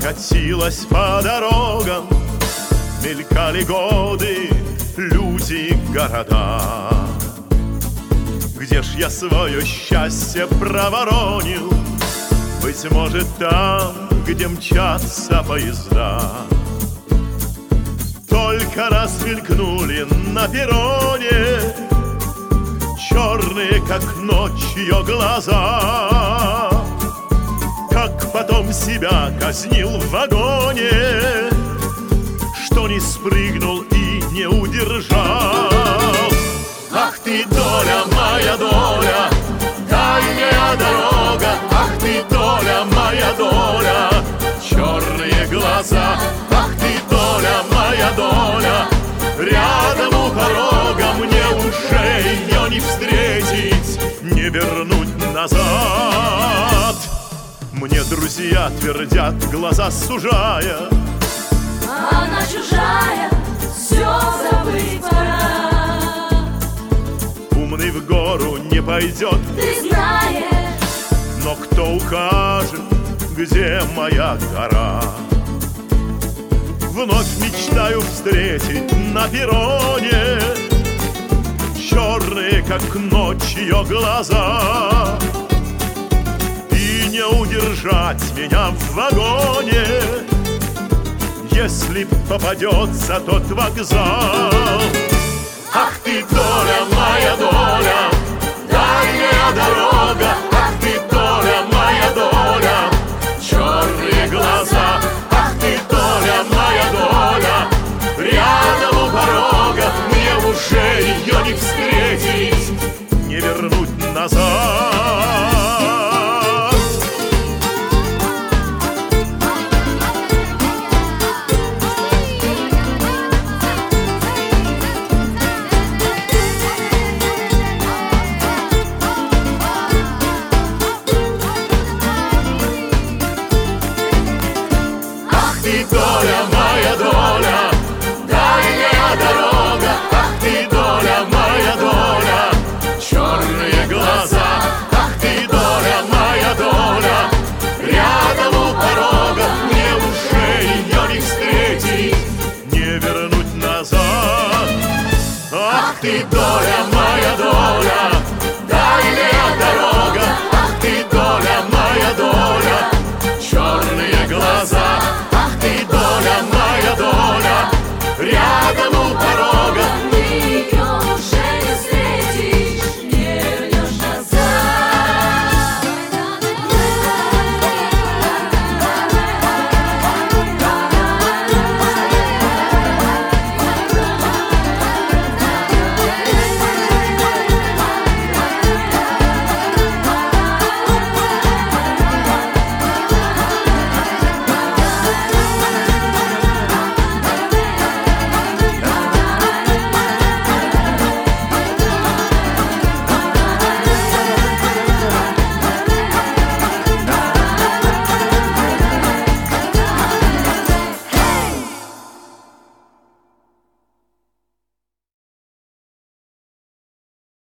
катилась по дорогам, мелькали годы, люди, города. Где ж я свое счастье проворонил? Быть может, там, где мчатся поезда. Только раз мелькнули на перроне черные, как ночь, ее глаза. Как потом себя казнил в вагоне, что не спрыгнул и не удержал. Ах ты, доля, моя доля, дальняя дорога. Ах ты, доля, моя доля, черные глаза. Ах ты, доля, моя доля, рядом у порога. Мне уже ее не встретить, не вернуть назад. Мне друзья твердят, глаза сужая: она чужая, все забыть пора. Умный в гору не пойдет, ты знаешь, но кто укажет, где моя гора? Вновь мечтаю встретить на перроне черные, как ночь, ее глаза. И не удержать меня в вагоне, если попадется тот вокзал. Ах ты, доля, моя доля, дальняя дорога. Ах ты, доля, моя доля, черные глаза. Ах ты, доля, моя доля, рядом у порога. Мне уже ее не встретить, не вернуть назад.